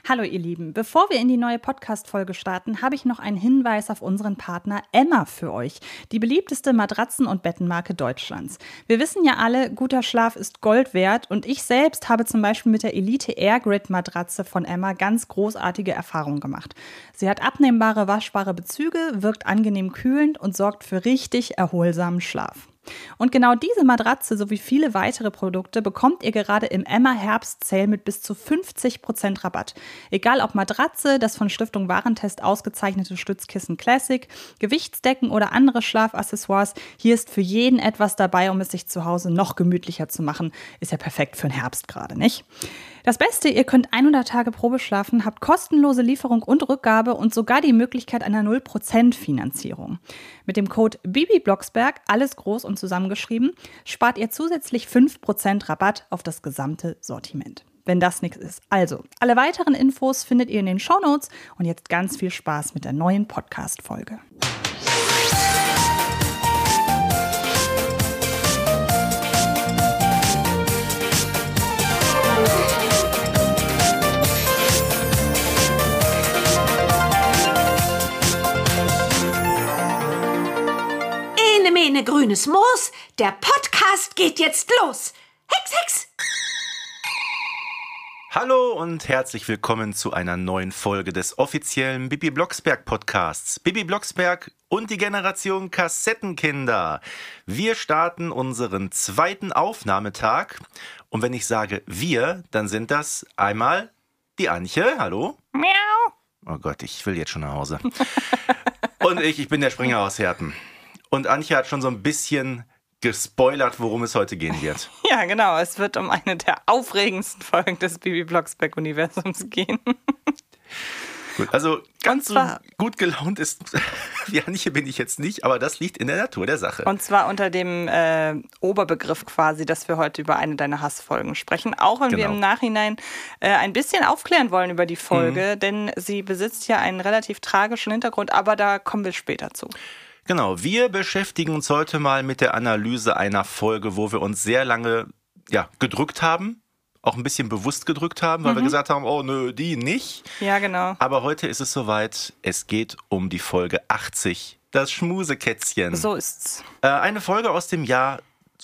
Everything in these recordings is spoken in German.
Hallo ihr Lieben, bevor wir in die neue Podcast-Folge starten, habe ich noch einen Hinweis auf unseren Partner Emma für euch, die beliebteste Matratzen- und Bettenmarke Deutschlands. Wir wissen ja alle, guter Schlaf ist Gold wert und ich selbst habe zum Beispiel mit der Elite Air Grid Matratze von Emma ganz großartige Erfahrungen gemacht. Sie hat abnehmbare, waschbare Bezüge, wirkt angenehm kühlend und sorgt für richtig erholsamen Schlaf. Und genau diese Matratze sowie viele weitere Produkte bekommt ihr gerade im Emma Herbst Sale mit bis zu 50% Rabatt. Egal ob Matratze, das von Stiftung Warentest ausgezeichnete Stützkissen Classic, Gewichtsdecken oder andere Schlafaccessoires, hier ist für jeden etwas dabei, um es sich zu Hause noch gemütlicher zu machen. Ist ja perfekt für den Herbst gerade, nicht? Das Beste, ihr könnt 100 Tage Probe schlafen, habt kostenlose Lieferung und Rückgabe und sogar die Möglichkeit einer 0% Finanzierung. Mit dem Code BIBIBLOCKSBERG, alles groß und zusammengeschrieben, spart ihr zusätzlich 5% Rabatt auf das gesamte Sortiment. Wenn das nichts ist. Also, alle weiteren Infos findet ihr in den Shownotes und jetzt ganz viel Spaß mit der neuen Podcast-Folge. Mene grünes Moos, der Podcast geht jetzt los. Hex, Hex! Hallo und herzlich willkommen zu einer neuen Folge des offiziellen Bibi Blocksberg Podcasts. Bibi Blocksberg und die Generation Kassettenkinder. Wir starten unseren zweiten Aufnahmetag. Und wenn ich sage wir, dann sind das einmal die Antje. Hallo. Miau. Oh Gott, ich will jetzt schon nach Hause. Und ich bin der Springer aus Herten. Und Antje hat schon so ein bisschen gespoilert, worum es heute gehen wird. Ja, genau. Es wird um eine der aufregendsten Folgen des Bibi Blocksberg-Universums gehen. Gut, also ganz so gut gelaunt ist wie Antje bin ich jetzt nicht, aber das liegt in der Natur der Sache. Und zwar unter dem Oberbegriff quasi, dass wir heute über eine deiner Hassfolgen sprechen. Auch wenn wir im Nachhinein ein bisschen aufklären wollen über die Folge, denn sie besitzt ja einen relativ tragischen Hintergrund, aber da kommen wir später zu. Genau, wir beschäftigen uns heute mal mit der Analyse einer Folge, wo wir uns sehr lange gedrückt haben, auch ein bisschen bewusst gedrückt haben, weil wir gesagt haben, oh nö, die nicht. Ja, genau. Aber heute ist es soweit, es geht um die Folge 80, das Schmusekätzchen. So ist's. Eine Folge aus dem Jahr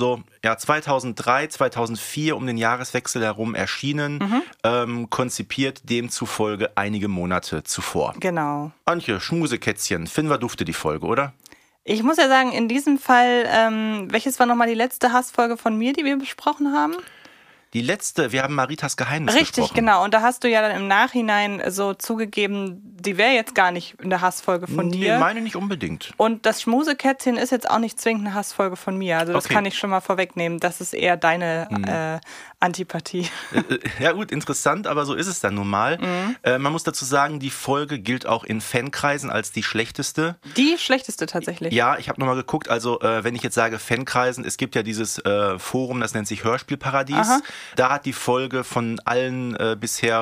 2003, 2004 um den Jahreswechsel herum erschienen, konzipiert demzufolge einige Monate zuvor. Genau. Antje, Schmusekätzchen, finden wir dufte die Folge, oder? Ich muss ja sagen, in diesem Fall, welches war nochmal die letzte Hassfolge von mir, die wir besprochen haben? Die letzte, wir haben Maritas Geheimnis besprochen. Richtig, genau. Und da hast du ja dann im Nachhinein so zugegeben, die wäre jetzt gar nicht eine Hassfolge von dir. Nee, meine nicht unbedingt. Und das Schmusekätzchen ist jetzt auch nicht zwingend eine Hassfolge von mir. Also das kann ich schon mal vorwegnehmen. Das ist eher deine Antipathie. Ja gut, interessant, aber so ist es dann nun mal. Man muss dazu sagen, die Folge gilt auch in Fankreisen als die schlechteste. Die schlechteste tatsächlich? Ja, ich habe nochmal geguckt, also wenn ich jetzt sage Fankreisen, es gibt ja dieses Forum, das nennt sich Hörspielparadies. Aha. Da hat die Folge von allen bisher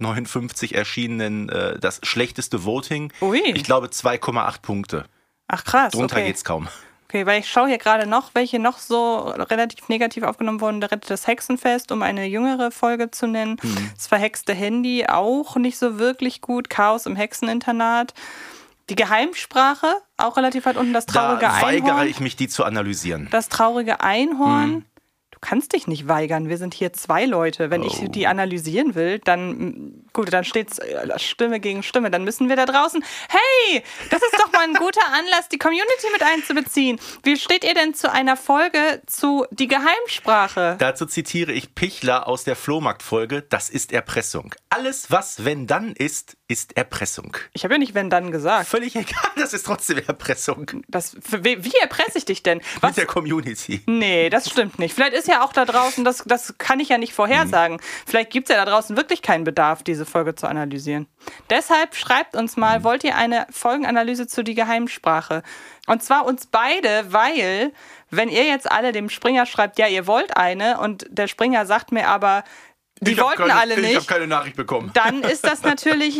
159 erschienenen das schlechteste Voting. Ui. Ich glaube 2,8 Punkte. Ach krass, Drunter geht's kaum. Okay, weil ich schaue hier gerade noch, welche noch so relativ negativ aufgenommen wurden. Da rettet das Hexenfest, um eine jüngere Folge zu nennen. Das verhexte Handy, auch nicht so wirklich gut. Chaos im Hexeninternat. Die Geheimsprache, auch relativ weit unten. Das traurige Einhorn. Da weigere ich mich, die zu analysieren. Das traurige Einhorn. Du kannst dich nicht weigern. Wir sind hier 2 Leute. Wenn ich die analysieren will, dann steht's Stimme gegen Stimme. Dann müssen wir da draußen, hey, das ist doch mal ein guter Anlass, die Community mit einzubeziehen. Wie steht ihr denn zu einer Folge zu Die Geheimsprache? Dazu zitiere ich Pichler aus der Flohmarkt-Folge, das ist Erpressung. Alles, was wenn dann ist Erpressung. Ich habe ja nicht wenn dann gesagt. Völlig egal, das ist trotzdem Erpressung. Wie erpresse ich dich denn? Mit der Community. Nee, das stimmt nicht. Vielleicht ist ja auch da draußen, das kann ich ja nicht vorhersagen. Vielleicht gibt es ja da draußen wirklich keinen Bedarf, diese Folge zu analysieren. Deshalb schreibt uns mal, wollt ihr eine Folgenanalyse zu Die Geheimsprache? Und zwar uns beide, weil, wenn ihr jetzt alle dem Springer schreibt, ja, ihr wollt eine, und der Springer sagt mir aber, die wollten alle nicht. Ich habe keine Nachricht bekommen. Dann ist das natürlich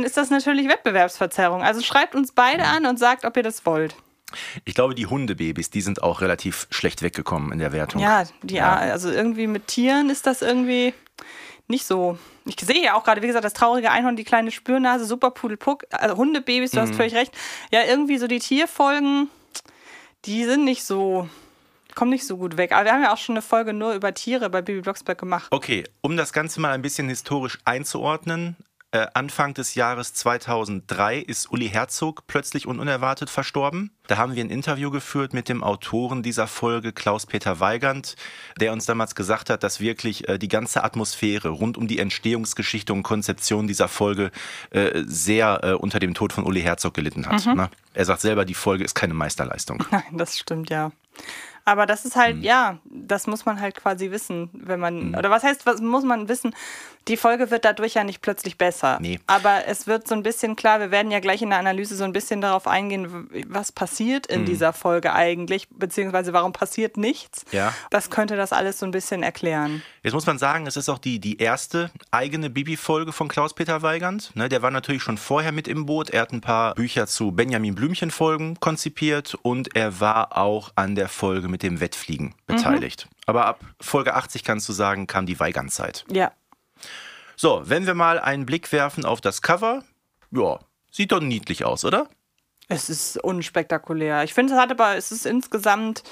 Wettbewerbsverzerrung. Also schreibt uns beide an und sagt, ob ihr das wollt. Ich glaube, die Hundebabys, die sind auch relativ schlecht weggekommen in der Wertung. Ja, also irgendwie mit Tieren ist das irgendwie nicht so. Ich sehe ja auch gerade, wie gesagt, das traurige Einhorn, die kleine Spürnase, super Pudelpuck, also Hundebabys, du hast völlig recht. Ja, irgendwie so die Tierfolgen, die sind nicht so, kommen nicht so gut weg. Aber wir haben ja auch schon eine Folge nur über Tiere bei Bibi Blocksberg gemacht. Okay, um das Ganze mal ein bisschen historisch einzuordnen, Anfang des Jahres 2003 ist Uli Herzog plötzlich und unerwartet verstorben. Da haben wir ein Interview geführt mit dem Autoren dieser Folge, Klaus-Peter Weigand, der uns damals gesagt hat, dass wirklich die ganze Atmosphäre rund um die Entstehungsgeschichte und Konzeption dieser Folge sehr unter dem Tod von Uli Herzog gelitten hat. Ne? Er sagt selber, die Folge ist keine Meisterleistung. Nein, das stimmt, ja. Aber das ist halt, ja, das muss man halt quasi wissen, wenn man, oder was heißt, was muss man wissen? Die Folge wird dadurch ja nicht plötzlich besser. Nee. Aber es wird so ein bisschen klar, wir werden ja gleich in der Analyse so ein bisschen darauf eingehen, was passiert in dieser Folge eigentlich, beziehungsweise warum passiert nichts. Ja. Das könnte das alles so ein bisschen erklären. Jetzt muss man sagen, es ist auch die erste eigene Bibi-Folge von Klaus-Peter Weigand. Ne, der war natürlich schon vorher mit im Boot. Er hat ein paar Bücher zu Benjamin Blümchen-Folgen konzipiert und er war auch an der Folge mit dem Wettfliegen beteiligt. Aber ab Folge 80, kannst du sagen, kam die Weigand-Zeit. Ja. So, wenn wir mal einen Blick werfen auf das Cover, ja, sieht doch niedlich aus, oder? Es ist unspektakulär. Ich finde, es ist insgesamt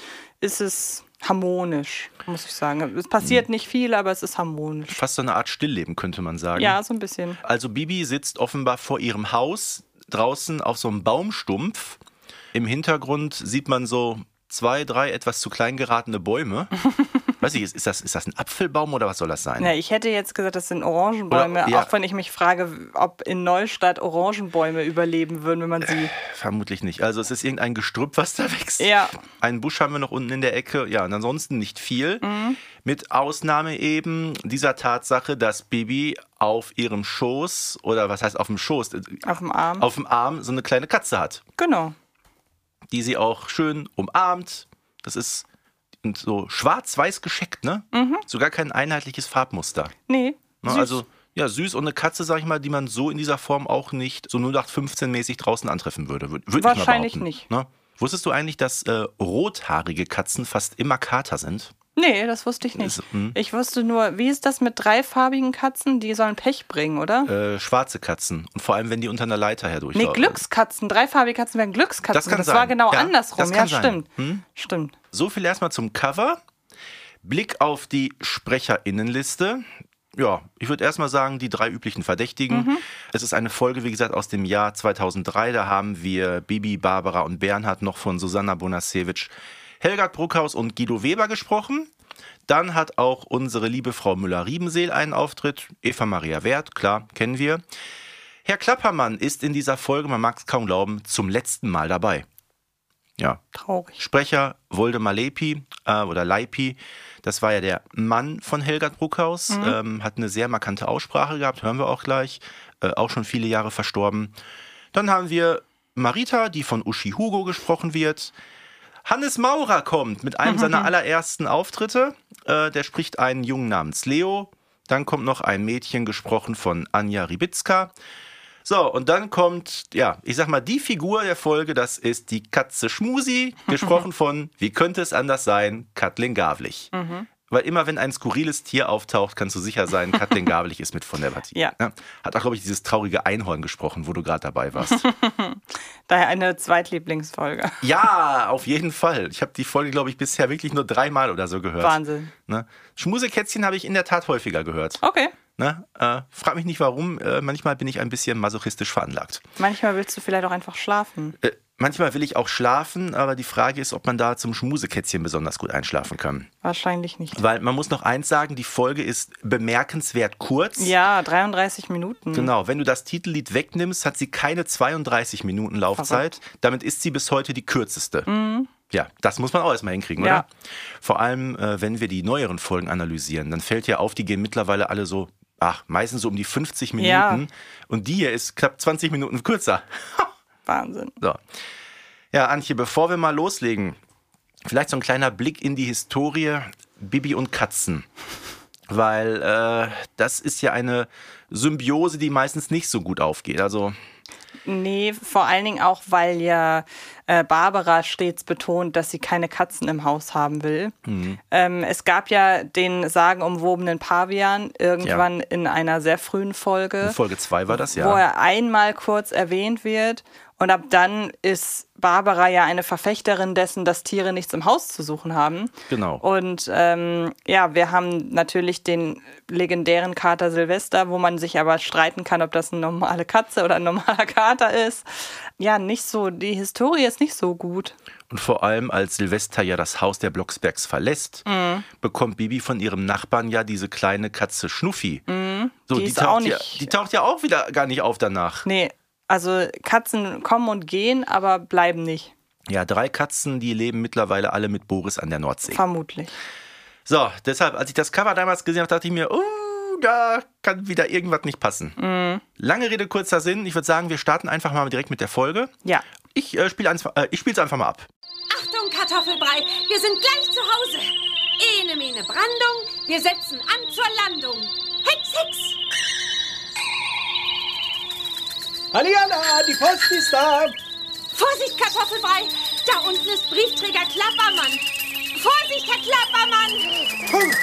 harmonisch, muss ich sagen. Es passiert nicht viel, aber es ist harmonisch. Fast so eine Art Stillleben, könnte man sagen. Ja, so ein bisschen. Also Bibi sitzt offenbar vor ihrem Haus, draußen auf so einem Baumstumpf. Im Hintergrund sieht man so 2, 3 etwas zu klein geratene Bäume. Weiß ich, ist das ein Apfelbaum oder was soll das sein? Ja, ich hätte jetzt gesagt, das sind Orangenbäume, Oder, ja. auch wenn ich mich frage, ob in Neustadt Orangenbäume überleben würden, wenn man sie... Vermutlich nicht. Also es ist irgendein Gestrüpp, was da wächst. Ja. Einen Busch haben wir noch unten in der Ecke. Ja, und ansonsten nicht viel. Mit Ausnahme eben dieser Tatsache, dass Bibi auf ihrem Schoß, oder was heißt auf dem Schoß? Auf dem Arm. Auf dem Arm so eine kleine Katze hat. Genau. Die sie auch schön umarmt. Das ist so schwarz-weiß gescheckt, ne? Sogar kein einheitliches Farbmuster. Nee, Ne? süß. Also ja, süß und eine Katze, sag ich mal, die man so in dieser Form auch nicht so 0815-mäßig draußen antreffen würde. Würde ich mal Wahrscheinlich behaupten. nicht. Ne? Wusstest du eigentlich, dass rothaarige Katzen fast immer Kater sind? Nee, das wusste ich nicht. Ich wusste nur, wie ist das mit dreifarbigen Katzen? Die sollen Pech bringen, oder? Schwarze Katzen. Und vor allem, wenn die unter einer Leiter herdurchlaufen. Nee, Glückskatzen. Dreifarbige Katzen wären Glückskatzen. Das kann sein. war genau Ja, andersrum. das kann Ja, sein. stimmt. Stimmt. So viel erstmal zum Cover. Blick auf die SprecherInnenliste. Ja, ich würde erstmal sagen, die 3 üblichen Verdächtigen. Es ist eine Folge, wie gesagt, aus dem Jahr 2003. Da haben wir Bibi, Barbara und Bernhard noch von Susanna Bonasewicz, Helgard Bruckhaus und Guido Weber gesprochen. Dann hat auch unsere liebe Frau Müller-Riebenseel einen Auftritt. Eva Maria Werth, klar, kennen wir. Herr Klappermann ist in dieser Folge, man mag es kaum glauben, zum letzten Mal dabei. Ja. Traurig. Sprecher Woldemar Leipi, das war ja der Mann von Helgard Bruckhaus, hat eine sehr markante Aussprache gehabt, hören wir auch gleich, auch schon viele Jahre verstorben. Dann haben wir Marita, die von Uschi Hugo gesprochen wird. Hannes Maurer kommt mit einem seiner allerersten Auftritte, der spricht einen Jungen namens Leo. Dann kommt noch ein Mädchen, gesprochen von Anja Ribicka. So, und dann kommt, ja, ich sag mal, die Figur der Folge, das ist die Katze Schmusi, gesprochen von, wie könnte es anders sein, Kathleen Gavlich. Weil immer, wenn ein skurriles Tier auftaucht, kannst du sicher sein, Kathleen Gavlich ist mit von der Partie. Ja. Hat auch, glaube ich, dieses traurige Einhorn gesprochen, wo du gerade dabei warst. Daher eine Zweitlieblingsfolge. Ja, auf jeden Fall. Ich habe die Folge, glaube ich, bisher wirklich nur 3-mal oder so gehört. Wahnsinn. Ne? Schmusekätzchen habe ich in der Tat häufiger gehört. Okay. Ne? Frag mich nicht warum, manchmal bin ich ein bisschen masochistisch veranlagt. Manchmal willst du vielleicht auch einfach schlafen. Manchmal will ich auch schlafen, aber die Frage ist, ob man da zum Schmusekätzchen besonders gut einschlafen kann. Wahrscheinlich nicht. Weil man muss noch eins sagen, die Folge ist bemerkenswert kurz. Ja, 33 Minuten. Genau, wenn du das Titellied wegnimmst, hat sie keine 32 Minuten Laufzeit. Damit ist sie bis heute die kürzeste. Ja, das muss man auch erstmal hinkriegen, Ja. oder? Vor allem, wenn wir die neueren Folgen analysieren, dann fällt ja auf, die gehen mittlerweile alle so, meistens so um die 50 Minuten. Ja. Und die hier ist knapp 20 Minuten kürzer. Wahnsinn. So. Ja, Antje, bevor wir mal loslegen, vielleicht so ein kleiner Blick in die Historie Bibi und Katzen. Weil das ist ja eine Symbiose, die meistens nicht so gut aufgeht. Also Nee, vor allen Dingen auch, weil ja Barbara stets betont, dass sie keine Katzen im Haus haben will. Es gab ja den sagenumwobenen Pavian irgendwann in einer sehr frühen Folge. In Folge 2 war das, ja. Wo er einmal kurz erwähnt wird. Und ab dann ist Barbara ja eine Verfechterin dessen, dass Tiere nichts im Haus zu suchen haben. Genau. Und wir haben natürlich den legendären Kater Silvester, wo man sich aber streiten kann, ob das eine normale Katze oder ein normaler Kater ist. Ja, nicht so, die Historie ist nicht so gut. Und vor allem, als Silvester ja das Haus der Blocksbergs verlässt, bekommt Bibi von ihrem Nachbarn ja diese kleine Katze Schnuffi. So, die taucht ja auch wieder gar nicht auf danach. Nee, also Katzen kommen und gehen, aber bleiben nicht. Ja, 3 Katzen, die leben mittlerweile alle mit Boris an der Nordsee. Vermutlich. So, deshalb, als ich das Cover damals gesehen habe, dachte ich mir, da kann wieder irgendwas nicht passen. Lange Rede, kurzer Sinn. Ich würde sagen, wir starten einfach mal direkt mit der Folge. Ja. Ich spiele es einfach mal ab. Achtung, Kartoffelbrei, wir sind gleich zu Hause. Ene, mene, Brandung, wir setzen an zur Landung. Hex, hex! Hallihallo, die Post ist da. Vorsicht, Kartoffelbrei, da unten ist Briefträger Klappermann. Vorsicht, Herr Klappermann!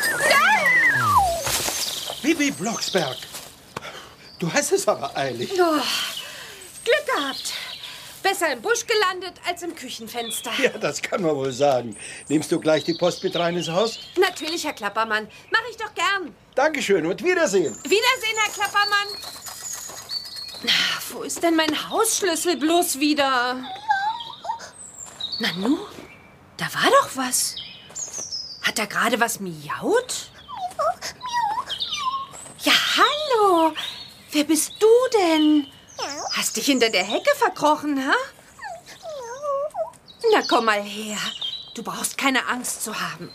Bibi Blocksberg. Du hast es aber eilig. Oh, Glück gehabt. Besser im Busch gelandet als im Küchenfenster. Ja, das kann man wohl sagen. Nimmst du gleich die Post mit rein ins Haus? Natürlich, Herr Klappermann. Mach ich doch gern. Dankeschön und Wiedersehen. Wiedersehen, Herr Klappermann. Na, wo ist denn mein Hausschlüssel bloß wieder? Nanu, da war doch was. Hat da gerade was miaut? Ja, hallo. Wer bist du denn? Hast dich hinter der Hecke verkrochen, ha? Na, komm mal her. Du brauchst keine Angst zu haben.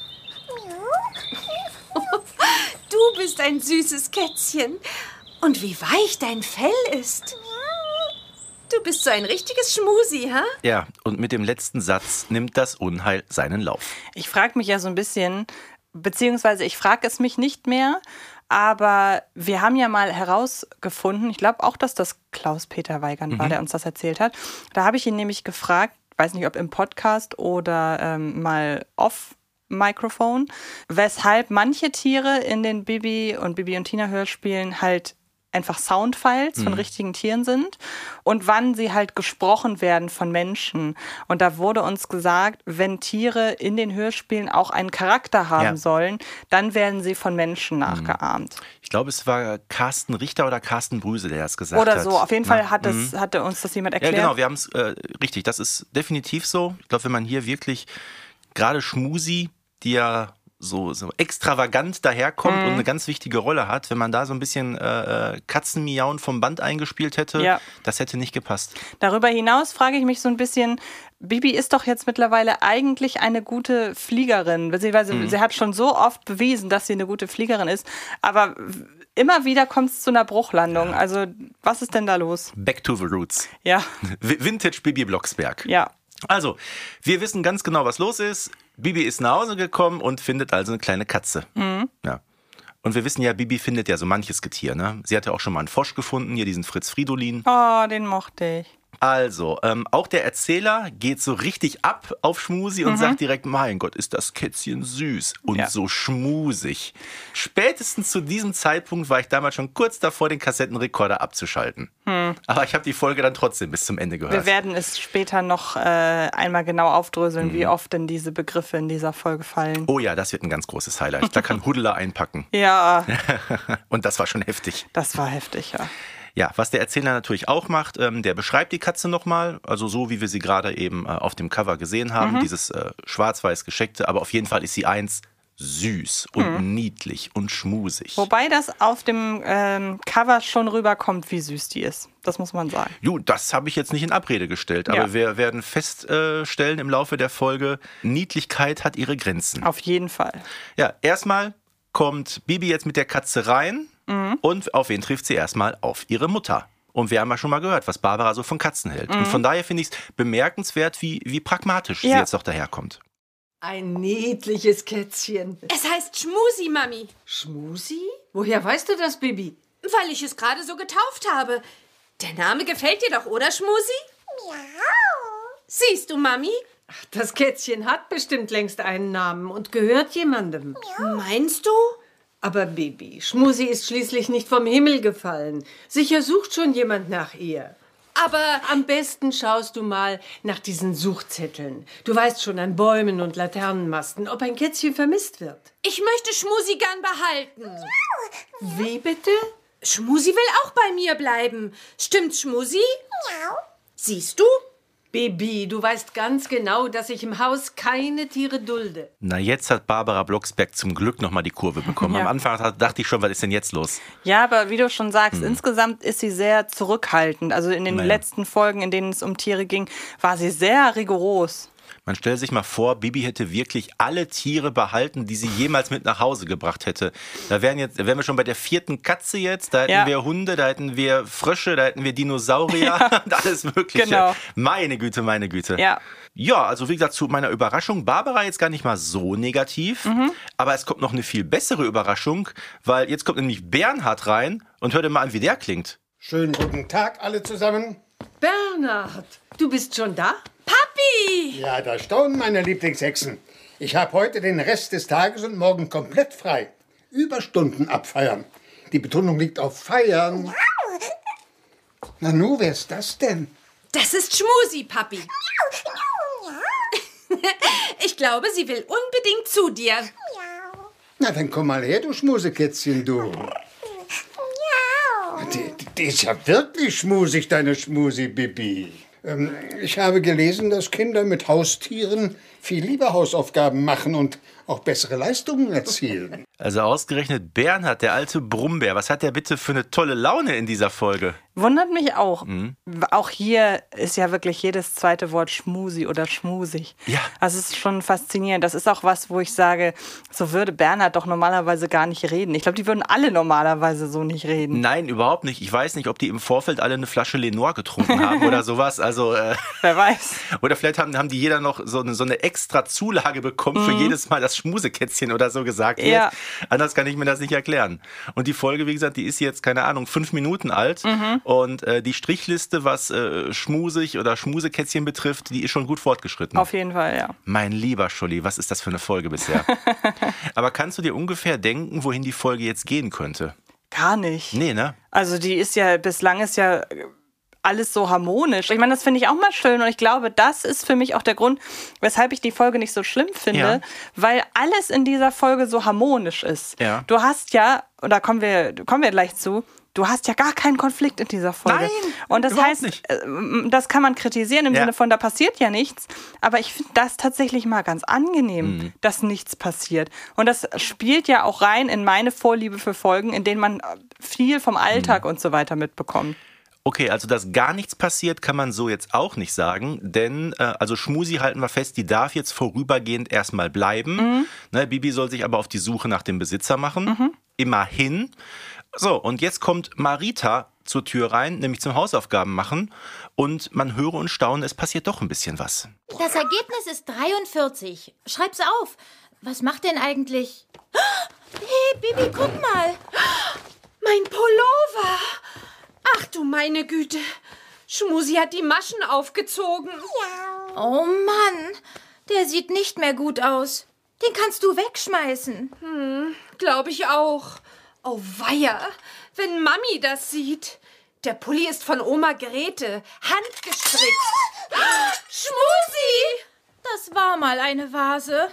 Du bist ein süßes Kätzchen. Und wie weich dein Fell ist. Du bist so ein richtiges Schmusi, ha? Ja, und mit dem letzten Satz nimmt das Unheil seinen Lauf. Ich frage mich ja so ein bisschen, beziehungsweise ich frage es mich nicht mehr, aber wir haben ja mal herausgefunden, ich glaube auch, dass das Klaus-Peter Weigand war, der uns das erzählt hat. Da habe ich ihn nämlich gefragt, weiß nicht, ob im Podcast oder mal off-Microphone, weshalb manche Tiere in den Bibi und Tina Hörspielen halt einfach Soundfiles von richtigen Tieren sind und wann sie halt gesprochen werden von Menschen. Und da wurde uns gesagt, wenn Tiere in den Hörspielen auch einen Charakter haben sollen, dann werden sie von Menschen nachgeahmt. Ich glaube, es war Carsten Richter oder Carsten Brüse, der das gesagt hat. Oder so, auf jeden Fall hatte uns das jemand erklärt. Ja, genau, wir haben es richtig, das ist definitiv so. Ich glaube, wenn man hier wirklich gerade Schmusi, die ja so extravagant daherkommt und eine ganz wichtige Rolle hat, wenn man da so ein bisschen Katzenmiauen vom Band eingespielt hätte, das hätte nicht gepasst. Darüber hinaus frage ich mich so ein bisschen, Bibi ist doch jetzt mittlerweile eigentlich eine gute Fliegerin, beziehungsweise sie hat schon so oft bewiesen, dass sie eine gute Fliegerin ist, aber immer wieder kommt es zu einer Bruchlandung. Ja. Also was ist denn da los? Back to the roots. Ja. Vintage Bibi Blocksberg. Ja. Also, wir wissen ganz genau, was los ist. Bibi ist nach Hause gekommen und findet also eine kleine Katze. Ja. Und wir wissen ja, Bibi findet ja so manches Getier, ne? Sie hatte auch schon mal einen Frosch gefunden, hier diesen Fritz Fridolin. Oh, den mochte ich. Also, auch der Erzähler geht so richtig ab auf Schmusi und sagt direkt, mein Gott, ist das Kätzchen süß und so schmusig. Spätestens zu diesem Zeitpunkt war ich damals schon kurz davor, den Kassettenrekorder abzuschalten. Aber ich habe die Folge dann trotzdem bis zum Ende gehört. Wir werden es später noch einmal genau aufdröseln, wie oft denn diese Begriffe in dieser Folge fallen. Oh ja, das wird ein ganz großes Highlight. Da kann Huddler einpacken. Ja. Und das war schon heftig. Das war heftig, ja. Ja, was der Erzähler natürlich auch macht, der beschreibt die Katze nochmal, also so wie wir sie gerade eben auf dem Cover gesehen haben, dieses schwarz-weiß gescheckte, aber auf jeden Fall ist sie süß und niedlich und schmusig. Wobei das auf dem Cover schon rüberkommt, wie süß die ist. Das muss man sagen. Jo, das habe ich jetzt nicht in Abrede gestellt, aber wir werden feststellen im Laufe der Folge, Niedlichkeit hat ihre Grenzen. Auf jeden Fall. Ja, erstmal kommt Bibi jetzt mit der Katze rein. Und auf wen trifft sie erstmal? Auf ihre Mutter. Und wir haben ja schon mal gehört, was Barbara so von Katzen hält. Und von daher finde ich es bemerkenswert, wie pragmatisch sie jetzt doch daherkommt. Ein niedliches Kätzchen. Es heißt Schmusi, Mami. Schmusi? Woher weißt du das, Bibi? Weil ich es gerade so getauft habe. Der Name gefällt dir doch, oder, Schmusi? Miau. Siehst du, Mami? Das Kätzchen hat bestimmt längst einen Namen und gehört jemandem. Meinst du? Aber Bibi, Schmusi ist schließlich nicht vom Himmel gefallen. Sicher sucht schon jemand nach ihr. Aber Am besten schaust du mal nach diesen Suchzetteln. Du weißt schon an Bäumen und Laternenmasten, ob ein Kätzchen vermisst wird. ich möchte Schmusi gern behalten. Wie bitte? Schmusi will auch bei mir bleiben. Stimmt's, Schmusi? Miau. Siehst du? Bibi, du weißt ganz genau, dass ich im Haus keine Tiere dulde. Na, jetzt hat Barbara Blocksberg zum Glück nochmal die Kurve bekommen. Ja. Am Anfang dachte ich schon, was ist denn jetzt los? Ja, aber wie du schon sagst, insgesamt ist sie sehr zurückhaltend. Also in den Naja. letzten Folgen, in denen es um Tiere ging, war sie sehr rigoros. Man stellt sich mal vor, Bibi hätte wirklich alle Tiere behalten, die sie jemals mit nach Hause gebracht hätte. Da wären wir schon bei der 4. Katze jetzt, da hätten Ja. wir Hunde, da hätten wir Frösche, da hätten wir Dinosaurier und alles Mögliche. Genau. Meine Güte, meine Güte. Ja. Ja, also wie gesagt, zu meiner Überraschung, Barbara jetzt gar nicht mal so negativ, aber es kommt noch eine viel bessere Überraschung, weil jetzt kommt nämlich Bernhard rein und hört dir mal an, wie der klingt. Schönen guten Tag alle zusammen. Bernhard, du bist schon da? Papi! Ja, da staunen meine Lieblingshexen. Ich habe heute den Rest des Tages und morgen komplett frei. Überstunden abfeiern. Die Betonung liegt auf feiern. Nanu, wer ist das denn? Das ist Schmusi, Papi. Ich glaube, sie will unbedingt zu dir. Na, dann komm mal her, du Schmusekätzchen, du. Die ist ja wirklich schmusig, deine Schmusi-Bibi. Ich habe gelesen, dass Kinder mit Haustieren viel lieber Hausaufgaben machen und auch bessere Leistungen erzielen. Also ausgerechnet Bernhard, der alte Brummbär, was hat der bitte für eine tolle Laune in dieser Folge? Wundert mich auch. Auch hier ist ja wirklich jedes zweite Wort schmusi oder schmusig. Ja. Also es ist schon faszinierend. Das ist auch was, wo ich sage, so würde Bernhard doch normalerweise gar nicht reden. Ich glaube, die würden alle normalerweise so nicht reden. Nein, überhaupt nicht. Ich weiß nicht, ob die im Vorfeld alle eine Flasche Lenore getrunken haben oder sowas. Also, Wer weiß. oder vielleicht haben die jeder noch so eine extra Zulage bekommen für jedes Mal das Schmusekätzchen oder so gesagt wird. Ja. Anders kann ich mir das nicht erklären. Und die Folge, wie gesagt, die ist jetzt, keine Ahnung, 5 Minuten alt. Und die Strichliste, was schmusig oder Schmusekätzchen betrifft, die ist schon gut fortgeschritten. Auf jeden Fall, ja. Mein lieber Scholli, was ist das für eine Folge bisher? Aber kannst du dir ungefähr denken, wohin die Folge jetzt gehen könnte? Gar nicht. Nee, ne? Also die ist ja, bislang ist ja alles so harmonisch. Ich meine, das finde ich auch mal schön und ich glaube, das ist für mich auch der Grund, weshalb ich die Folge nicht so schlimm finde, Ja. weil alles in dieser Folge so harmonisch ist. Ja. Du hast ja, und da kommen wir gleich zu, du hast ja gar keinen Konflikt in dieser Folge. Nein, und das überhaupt heißt, nicht. das kann man kritisieren im Ja. Sinne von, da passiert ja nichts. Aber ich finde das tatsächlich mal ganz angenehm, dass nichts passiert. Und das spielt ja auch rein in meine Vorliebe für Folgen, in denen man viel vom Alltag und so weiter mitbekommt. Okay, also dass gar nichts passiert, kann man so jetzt auch nicht sagen, denn also Schmusi halten wir fest, die darf jetzt vorübergehend erstmal bleiben. Ne, Bibi soll sich aber auf die Suche nach dem Besitzer machen. Immerhin. So, und jetzt kommt Marita zur Tür rein, nämlich zum Hausaufgaben machen und man höre und staune, es passiert doch ein bisschen was. Das Ergebnis ist 43. Schreib's auf. Was macht denn eigentlich... Hey, Bibi, guck mal. Mein Pullover. Ach du meine Güte. Schmusi hat die Maschen aufgezogen. Oh Mann, der sieht nicht mehr gut aus. Den kannst du wegschmeißen. Glaube ich auch. Oh weia, wenn Mami das sieht. Der Pulli ist von Oma Grete, handgestrickt. Schmusi! Das war mal eine Vase.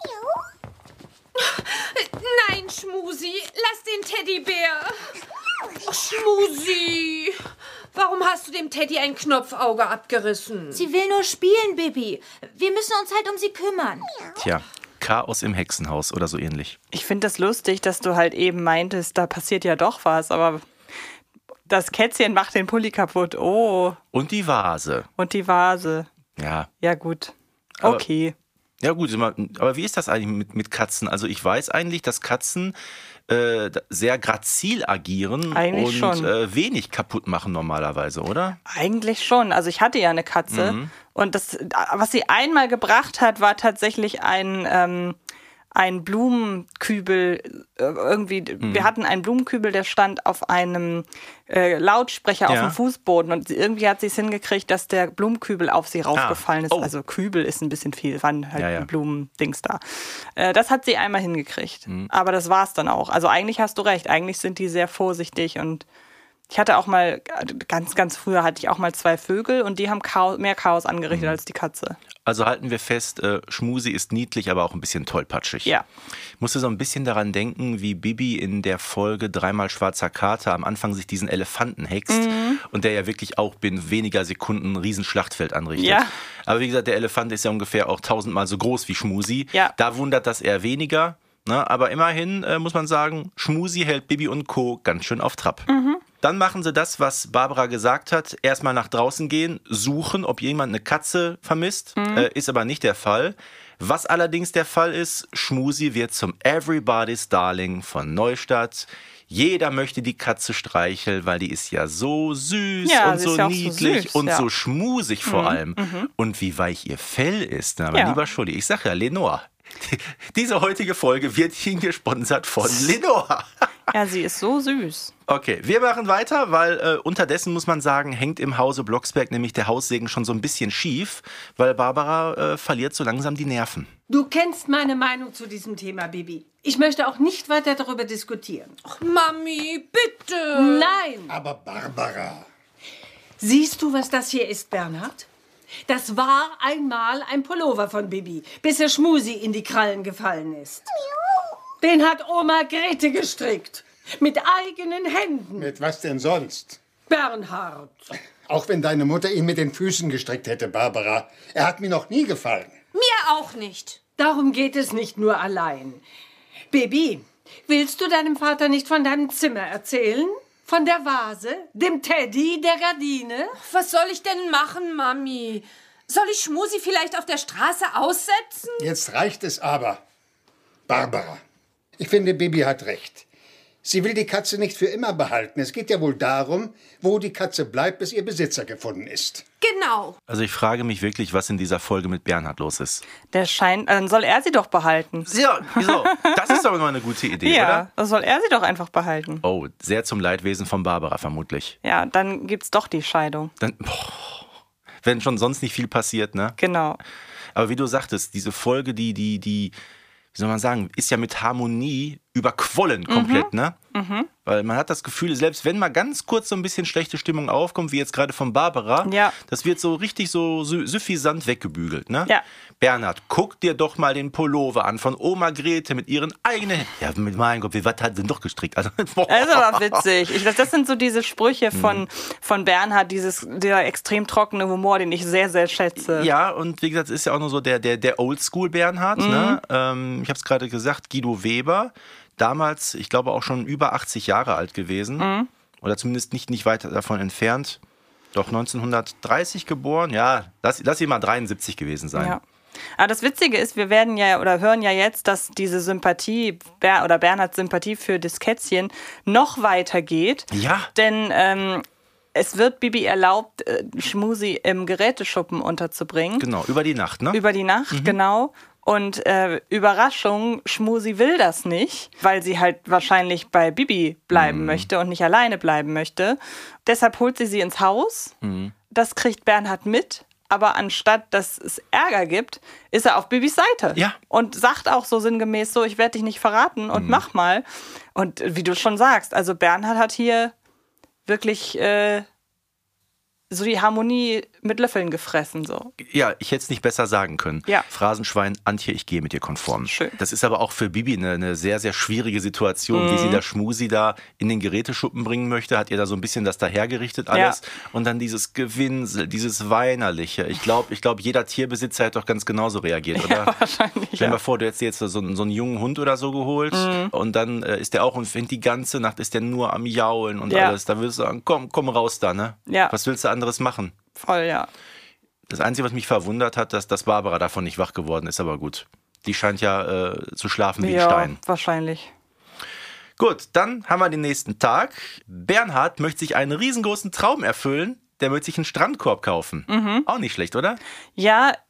Nein, Schmusi, lass den Teddybär. Oh, Schmusi, warum hast du dem Teddy ein Knopfauge abgerissen? Sie will nur spielen, Bibi. Wir müssen uns halt um sie kümmern. Tja, Chaos im Hexenhaus oder so ähnlich. Ich finde das lustig, dass du halt eben meintest, da passiert ja doch was, aber das Kätzchen macht den Pulli kaputt. Oh, Und die Vase. und die Vase. Ja. Ja gut, Aber- okay. Ja gut, aber wie ist das eigentlich mit Katzen? Also ich weiß eigentlich, dass Katzen sehr grazil agieren Eigentlich und schon. wenig kaputt machen normalerweise, oder? Eigentlich schon. Also ich hatte ja eine Katze und das, was sie einmal gebracht hat, war tatsächlich ein ein Blumenkübel, wir hatten einen Blumenkübel, der stand auf einem Lautsprecher auf dem Fußboden und irgendwie hat sie es hingekriegt, dass der Blumenkübel auf sie raufgefallen ist. Oh. Also Kübel ist ein bisschen viel, waren halt Blumendings da. Das hat sie einmal hingekriegt, aber das war's dann auch. Also eigentlich hast du recht, eigentlich sind die sehr vorsichtig und ich hatte auch mal, ganz früher hatte ich auch mal 2 Vögel und die haben mehr Chaos angerichtet als die Katze. Also halten wir fest, Schmusi ist niedlich, aber auch ein bisschen tollpatschig. Ja. Ich musste so ein bisschen daran denken, wie Bibi in der Folge 3-mal Schwarzer Kater am Anfang sich diesen Elefanten hext und der ja wirklich auch binnen weniger Sekunden ein Riesenschlachtfeld anrichtet. Ja. Aber wie gesagt, der Elefant ist ja ungefähr auch 1000-mal so groß wie Schmusi. Ja. Da wundert das eher weniger. Ne? Aber immerhin muss man sagen, Schmusi hält Bibi und Co. ganz schön auf Trab. Dann machen sie das, was Barbara gesagt hat. Erstmal nach draußen gehen, suchen, ob jemand eine Katze vermisst. Ist aber nicht der Fall. Was allerdings der Fall ist, Schmusi wird zum Everybody's Darling von Neustadt. Jeder möchte die Katze streicheln, weil die ist ja so süß und so niedlich und so schmusig vor allem. Und wie weich ihr Fell ist. Na, mein lieber Scholli, ich sag ja, Lenore. Diese heutige Folge wird Ihnen gesponsert von Lenore. Ja, sie ist so süß. Okay, wir machen weiter, weil unterdessen muss man sagen, hängt im Hause Blocksberg nämlich der Haussegen schon so ein bisschen schief, weil Barbara verliert so langsam die Nerven. Du kennst meine Meinung zu diesem Thema, Bibi. Ich möchte auch nicht weiter darüber diskutieren. Ach, Mami, bitte. Nein! Aber Barbara. Siehst du, was das hier ist, Bernhard? Das war einmal ein Pullover von Bibi, bis der Schmusi in die Krallen gefallen ist. Den hat Oma Grete gestrickt. Mit eigenen Händen. Mit was denn sonst? Bernhard. Auch wenn deine Mutter ihn mit den Füßen gestrickt hätte, Barbara. Er hat mir noch nie gefallen. Mir auch nicht. Darum geht es nicht nur allein. Bibi, willst du deinem Vater nicht von deinem Zimmer erzählen? Von der Vase, dem Teddy, der Gardine? Was soll ich denn machen, Mami? Soll ich Schmusi vielleicht auf der Straße aussetzen? Jetzt reicht es aber. Barbara, ich finde, Bibi hat recht. Sie will die Katze nicht für immer behalten. Es geht ja wohl darum, wo die Katze bleibt, bis ihr Besitzer gefunden ist. Genau. Also ich frage mich wirklich, was in dieser Folge mit Bernhard los ist. Dann soll er sie doch behalten. Ja, wieso? Das ist doch immer eine gute Idee, Ja, oder? dann soll er sie doch einfach behalten. Oh, sehr zum Leidwesen von Barbara vermutlich. Ja, dann gibt's doch die Scheidung. Dann, wenn schon sonst nicht viel passiert, ne? Genau. Aber wie du sagtest, diese Folge, die, wie soll man sagen, ist ja mit Harmonie überquollen komplett, ne? Weil man hat das Gefühl, selbst wenn mal ganz kurz so ein bisschen schlechte Stimmung aufkommt, wie jetzt gerade von Barbara, das wird so richtig so suffisant weggebügelt, ne? Ja. Bernhard, guck dir doch mal den Pullover an von Oma Grete mit ihren eigenen Händen. Ja, mein Gott, was hat sie denn doch gestrickt? Also, Das ist aber witzig. Das sind so diese Sprüche von Bernhard, dieser extrem trockene Humor, den ich sehr, sehr schätze. Ja, und wie gesagt, es ist ja auch nur so der Oldschool Bernhard, ne? Ich habe es gerade gesagt, Guido Weber, damals, ich glaube auch schon über 80 Jahre alt gewesen. Oder zumindest nicht weit davon entfernt. Doch 1930 geboren. Ja, lass ihn mal 73 gewesen sein. Ja. Aber das Witzige ist, wir hören ja jetzt, dass diese Sympathie oder Bernhards Sympathie für das Kätzchen noch weiter geht. Ja. Denn es wird Bibi erlaubt, Schmusi im Geräteschuppen unterzubringen. Genau, über die Nacht, ne? Über die Nacht, genau. Und Überraschung, Schmusi will das nicht, weil sie halt wahrscheinlich bei Bibi bleiben möchte und nicht alleine bleiben möchte. Deshalb holt sie ins Haus. Das kriegt Bernhard mit. Aber anstatt, dass es Ärger gibt, ist er auf Bibis Seite. Ja. Und sagt auch so sinngemäß so, ich werde dich nicht verraten und mach mal. Und wie du schon sagst, also Bernhard hat hier wirklich so die Harmonie mit Löffeln gefressen. So. Ja, ich hätte es nicht besser sagen können. Ja. Phrasenschwein, Antje, ich gehe mit dir konform. Schön. Das ist aber auch für Bibi eine sehr, sehr schwierige Situation, wie sie da Schmusi da in den Geräteschuppen bringen möchte. Hat ihr da so ein bisschen das dahergerichtet alles. Ja. Und dann dieses Gewinsel, dieses Weinerliche. Ich glaube, jeder Tierbesitzer hat doch ganz genauso reagiert, oder? Ja, wahrscheinlich, Stell dir mal vor, du hättest jetzt so einen jungen Hund oder so geholt und dann ist der auch und die ganze Nacht ist der nur am Jaulen und alles. Da würdest du sagen, komm raus da, ne? Ja. Was willst du anderes machen? Voll, ja. Das Einzige, was mich verwundert hat, dass Barbara davon nicht wach geworden ist, aber gut. Die scheint ja zu schlafen wie ein Stein. Ja, wahrscheinlich. Gut, dann haben wir den nächsten Tag. Bernhard möchte sich einen riesengroßen Traum erfüllen. Der möchte sich einen Strandkorb kaufen. Auch nicht schlecht, oder? Ja,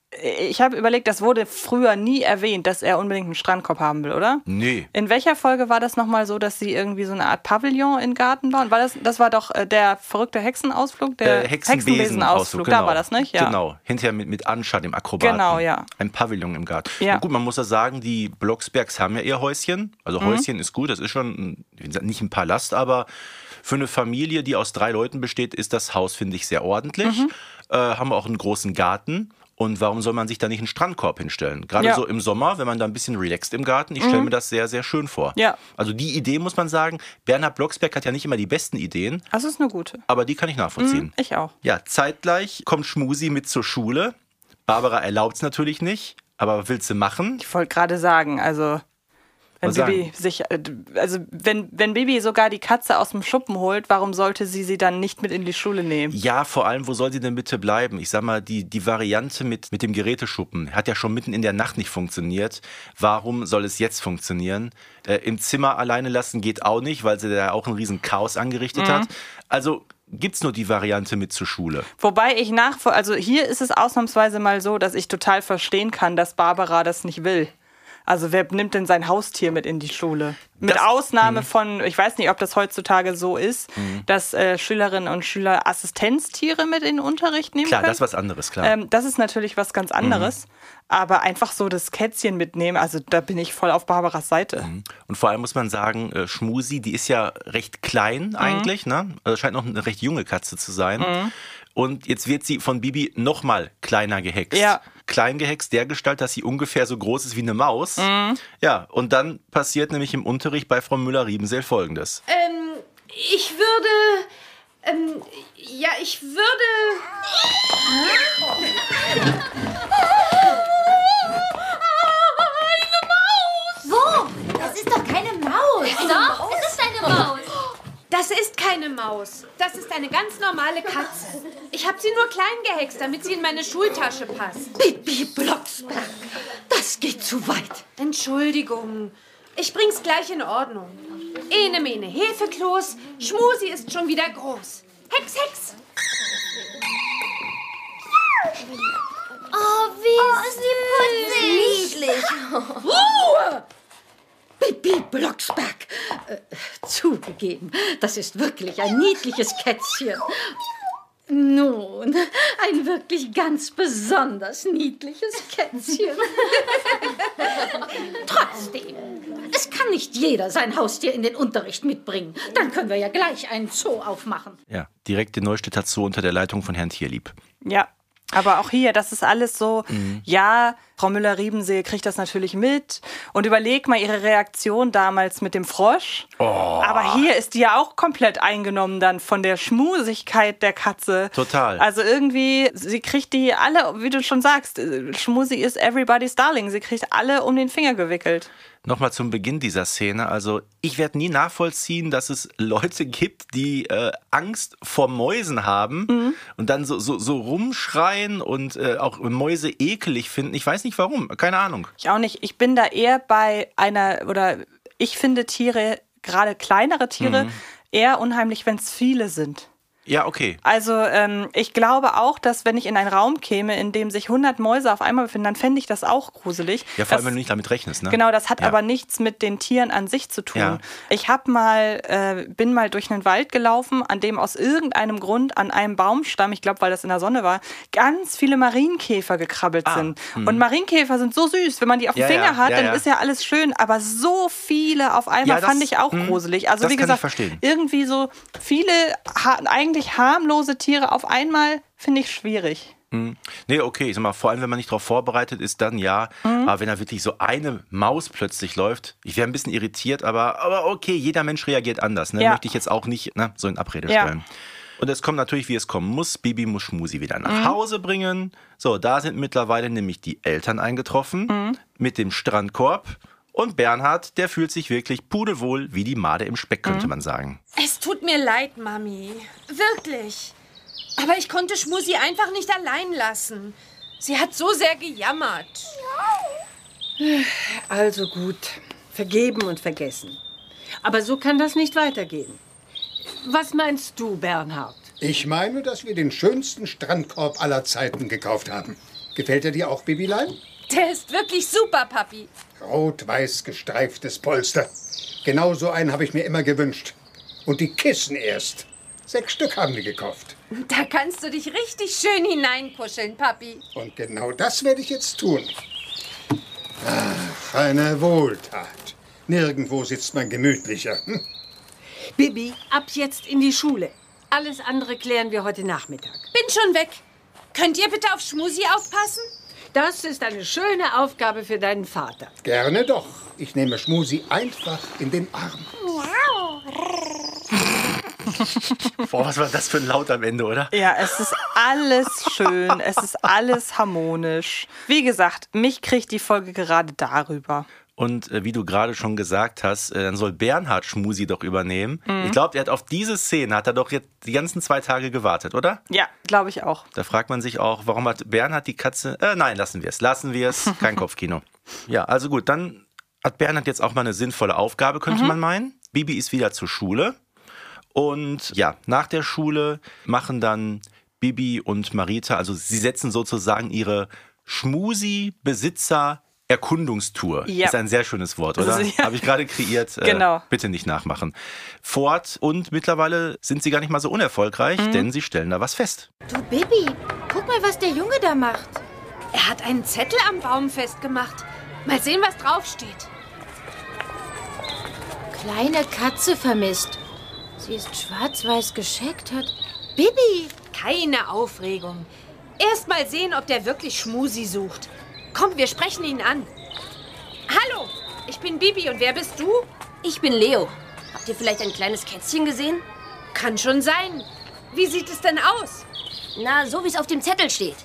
ich habe überlegt, das wurde früher nie erwähnt, dass er unbedingt einen Strandkorb haben will, oder? Nee. In welcher Folge war das nochmal so, dass sie irgendwie so eine Art Pavillon in den Garten bauen? Das war doch der verrückte Hexenausflug, der Hexenbesenausflug. Genau. Da war das, nicht? Ja. Genau, hinterher mit Anscha, dem Akrobaten. Genau, ja. Ein Pavillon im Garten. Ja. Und gut, man muss ja sagen, die Blocksbergs haben ja ihr Häuschen. Also Häuschen ist gut, das ist schon nicht ein Palast, aber für eine Familie, die aus 3 Leuten besteht, ist das Haus, finde ich, sehr ordentlich. Haben wir auch einen großen Garten. Und warum soll man sich da nicht einen Strandkorb hinstellen? Gerade so im Sommer, wenn man da ein bisschen relaxt im Garten. Ich stelle mir das sehr, sehr schön vor. Ja. Also die Idee, muss man sagen, Bernhard Blocksberg hat ja nicht immer die besten Ideen, Das ist eine gute. aber die kann ich nachvollziehen. Ich auch. Ja, zeitgleich kommt Schmusi mit zur Schule. Barbara erlaubt es natürlich nicht, aber will sie machen. Ich wollte gerade sagen, also wenn Was Bibi wenn Bibi sogar die Katze aus dem Schuppen holt, warum sollte sie dann nicht mit in die Schule nehmen? Ja, vor allem, wo soll sie denn bitte bleiben? Ich sag mal, die Variante mit dem Geräteschuppen hat ja schon mitten in der Nacht nicht funktioniert. Warum soll es jetzt funktionieren? Im Zimmer alleine lassen geht auch nicht, weil sie da auch ein riesen Chaos angerichtet hat. Also gibt's nur die Variante mit zur Schule. Wobei ich also hier ist es ausnahmsweise mal so, dass ich total verstehen kann, dass Barbara das nicht will. Also wer nimmt denn sein Haustier mit in die Schule? Mit Ausnahme von, ich weiß nicht, ob das heutzutage so ist, dass Schülerinnen und Schüler Assistenztiere mit in den Unterricht nehmen Klar, können. das ist was anderes, klar. Das ist natürlich was ganz anderes. Aber einfach so das Kätzchen mitnehmen, also da bin ich voll auf Barbaras Seite. Und vor allem muss man sagen, Schmusi, die ist ja recht klein eigentlich, ne? Also scheint noch eine recht junge Katze zu sein. Und jetzt wird sie von Bibi nochmal kleiner gehext. Ja. Klein gehext dergestalt, dass sie ungefähr so groß ist wie eine Maus. Ja, und dann passiert nämlich im Unterricht bei Frau Müller-Riebenseel Folgendes. Ich würde... Wo? Das ist doch keine Maus. Doch, es ist eine Maus. Das ist keine Maus. Das ist eine ganz normale Katze. Ich habe sie nur klein gehext, damit sie in meine Schultasche passt. Bibi Blocksberg, das geht zu weit. Entschuldigung. Ich bring's gleich in Ordnung. Ene mene Hefekloß, Schmusi ist schon wieder groß. Hex, Hex. Oh, wie ist die putzig. Niedlich. Ruhe! Bibi Blocksberg. Zugegeben, das ist wirklich ein niedliches Kätzchen. Nun, ein wirklich ganz besonders niedliches Kätzchen. Trotzdem, es kann nicht jeder sein Haustier in den Unterricht mitbringen. Dann können wir ja gleich einen Zoo aufmachen. Ja, direkt den Neustädter Zoo unter der Leitung von Herrn Tierlieb. Ja, aber auch hier, das ist alles so, ja, Frau Müller-Riebenseel kriegt das natürlich mit und überleg mal ihre Reaktion damals mit dem Frosch. Oh. Aber hier ist die ja auch komplett eingenommen dann von der Schmusigkeit der Katze. Total. Also irgendwie, sie kriegt die alle, wie du schon sagst, Schmusi ist everybody's darling. Sie kriegt alle um den Finger gewickelt. Nochmal zum Beginn dieser Szene. Also ich werde nie nachvollziehen, dass es Leute gibt, die Angst vor Mäusen haben und dann so rumschreien und auch Mäuse ekelig finden. Ich weiß nicht warum, keine Ahnung. Ich auch nicht. Ich bin da eher bei ich finde Tiere, gerade kleinere Tiere, eher unheimlich, wenn es viele sind. Ja, okay. Also ich glaube auch, dass wenn ich in einen Raum käme, in dem sich 100 Mäuse auf einmal befinden, dann fände ich das auch gruselig. Ja, vor allem, wenn du nicht damit rechnest, ne? Genau, das hat aber nichts mit den Tieren an sich zu tun. Ja. Ich bin mal durch einen Wald gelaufen, an dem aus irgendeinem Grund an einem Baumstamm, ich glaube, weil das in der Sonne war, ganz viele Marienkäfer gekrabbelt sind. Und Marienkäfer sind so süß, wenn man die auf dem Finger hat, dann ist ja alles schön, aber so viele auf einmal fand ich auch gruselig. Also das wie gesagt, kann ich verstehen. irgendwie so viele eigentlich harmlose Tiere auf einmal finde ich schwierig. Nee, okay, ich sag mal, vor allem, wenn man nicht darauf vorbereitet ist, dann ja. Aber wenn da wirklich so eine Maus plötzlich läuft, ich wäre ein bisschen irritiert, aber okay, jeder Mensch reagiert anders. Ne? Ja. Möchte ich jetzt auch nicht so in Abrede stellen. Und es kommt natürlich, wie es kommen muss. Bibi muss Schmusi wieder nach Hause bringen. So, da sind mittlerweile nämlich die Eltern eingetroffen mit dem Strandkorb. Und Bernhard, der fühlt sich wirklich pudelwohl wie die Made im Speck, könnte man sagen. Es tut mir leid, Mami. Wirklich. Aber ich konnte Schmusi einfach nicht allein lassen. Sie hat so sehr gejammert. Also gut, vergeben und vergessen. Aber so kann das nicht weitergehen. Was meinst du, Bernhard? Ich meine, dass wir den schönsten Strandkorb aller Zeiten gekauft haben. Gefällt er dir auch, Bibilein? Der ist wirklich super, Papi. Rot-weiß gestreiftes Polster. Genau so einen habe ich mir immer gewünscht. Und die Kissen erst. 6 Stück haben wir gekauft. Da kannst du dich richtig schön hineinkuscheln, Papi. Und genau das werde ich jetzt tun. Ach, eine Wohltat. Nirgendwo sitzt man gemütlicher. Bibi, ab jetzt in die Schule. Alles andere klären wir heute Nachmittag. Bin schon weg. Könnt ihr bitte auf Schmusi aufpassen? Das ist eine schöne Aufgabe für deinen Vater. Gerne doch. Ich nehme Schmusi einfach in den Arm. Boah, was war das für ein Laut am Ende, oder? Ja, es ist alles schön, es ist alles harmonisch. Wie gesagt, mich kriegt die Folge gerade darüber. Und wie du gerade schon gesagt hast, dann soll Bernhard Schmusi doch übernehmen. Ich glaube, hat auf diese Szene hat er doch jetzt die ganzen 2 Tage gewartet, oder? Ja, glaube ich auch. Da fragt man sich auch, warum hat Bernhard die Katze... nein, lassen wir es. Kein Kopfkino. Ja, also gut, dann hat Bernhard jetzt auch mal eine sinnvolle Aufgabe, könnte man meinen. Bibi ist wieder zur Schule. Und ja, nach der Schule machen dann Bibi und Marita, also sie setzen sozusagen ihre Schmusi-Besitzer-Erkundungstour. Ja. Ist ein sehr schönes Wort, oder? Ja. Habe ich gerade kreiert. Genau. Bitte nicht nachmachen. Fort und mittlerweile sind sie gar nicht mal so unerfolgreich, denn sie stellen da was fest. Du, Bibi, guck mal, was der Junge da macht. Er hat einen Zettel am Baum festgemacht. Mal sehen, was draufsteht. Kleine Katze vermisst. Sie ist schwarz-weiß gescheckt, hat... Bibi! Keine Aufregung. Erst mal sehen, ob der wirklich Schmusi sucht. Komm, wir sprechen ihn an. Hallo, ich bin Bibi und wer bist du? Ich bin Leo. Habt ihr vielleicht ein kleines Kätzchen gesehen? Kann schon sein. Wie sieht es denn aus? Na, so wie es auf dem Zettel steht.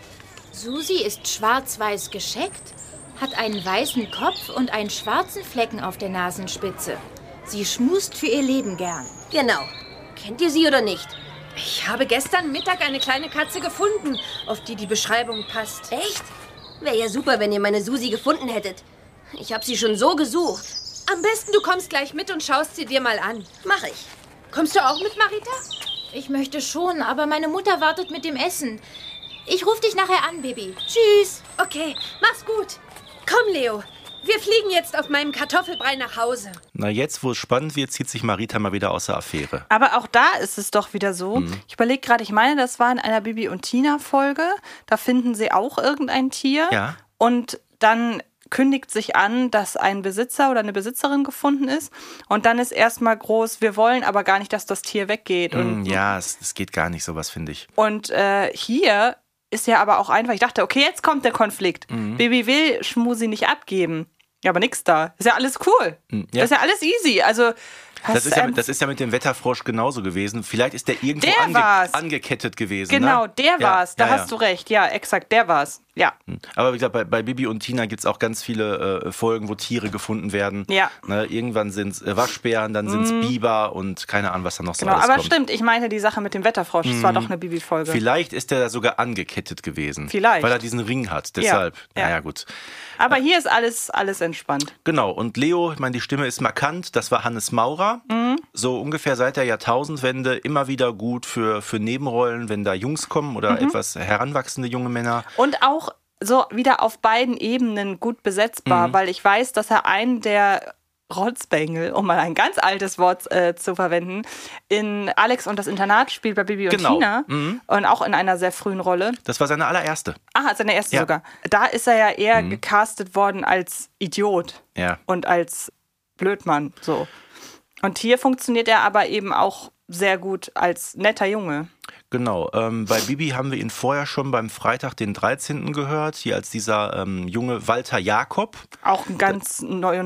Susi ist schwarz-weiß gescheckt, hat einen weißen Kopf und einen schwarzen Flecken auf der Nasenspitze. Sie schmust für ihr Leben gern. Genau. Kennt ihr sie oder nicht? Ich habe gestern Mittag eine kleine Katze gefunden, auf die die Beschreibung passt. Echt? Wäre ja super, wenn ihr meine Susi gefunden hättet. Ich habe sie schon so gesucht. Am besten, du kommst gleich mit und schaust sie dir mal an. Mach ich. Kommst du auch mit, Marita? Ich möchte schon, aber meine Mutter wartet mit dem Essen. Ich rufe dich nachher an, Bibi. Tschüss. Okay, mach's gut. Komm, Leo. Wir fliegen jetzt auf meinem Kartoffelbrei nach Hause. Na, jetzt, wo es spannend wird, zieht sich Marita mal wieder aus der Affäre. Aber auch da ist es doch wieder so. Ich überlege gerade, ich meine, das war in einer Bibi und Tina-Folge. Da finden sie auch irgendein Tier. Ja. Und dann kündigt sich an, dass ein Besitzer oder eine Besitzerin gefunden ist. Und dann ist erstmal groß, wir wollen aber gar nicht, dass das Tier weggeht. Ja, es geht gar nicht, sowas, finde ich. Und hier ist ja aber auch einfach, ich dachte, okay, jetzt kommt der Konflikt. Bibi will Schmusi nicht abgeben. Ja, aber nix da. Ist ja alles cool. Ja. Ist ja alles easy. Also, Das ist ja mit dem Wetterfrosch genauso gewesen. Vielleicht ist der irgendwo Der war's. angekettet gewesen. genau, ne? der war's. Da ja, hast du recht. Ja, exakt, der war's. Ja. Aber wie gesagt, bei Bibi und Tina gibt es auch ganz viele Folgen, wo Tiere gefunden werden. Ja. Ne, irgendwann sind es Waschbären, dann sind es Biber und keine Ahnung, was da noch so Genau, alles aber kommt. stimmt, ich meinte die Sache mit dem Wetterfrosch. Das war doch eine Bibi-Folge. Vielleicht ist der sogar angekettet gewesen. Vielleicht. Weil er diesen Ring hat, deshalb. Ja. Naja, gut. Aber hier ist alles entspannt. Genau, und Leo, ich meine, die Stimme ist markant, das war Hannes Maurer. So ungefähr seit der Jahrtausendwende immer wieder gut für Nebenrollen, wenn da Jungs kommen oder etwas heranwachsende junge Männer. Und auch so wieder auf beiden Ebenen gut besetzbar, weil ich weiß, dass er einen der Rotzbengel, um mal ein ganz altes Wort zu verwenden, in Alex und das Internat spielt bei Bibi und Genau. Tina und auch in einer sehr frühen Rolle. Das war seine allererste. Ah, seine erste Ja. sogar. Da ist er ja eher gecastet worden als Idiot Ja. und als Blödmann, so. Und hier funktioniert er aber eben auch sehr gut als netter Junge. Genau, bei Bibi haben wir ihn vorher schon beim Freitag den 13. gehört, hier als dieser junge Walter Jakob. Auch eine ganz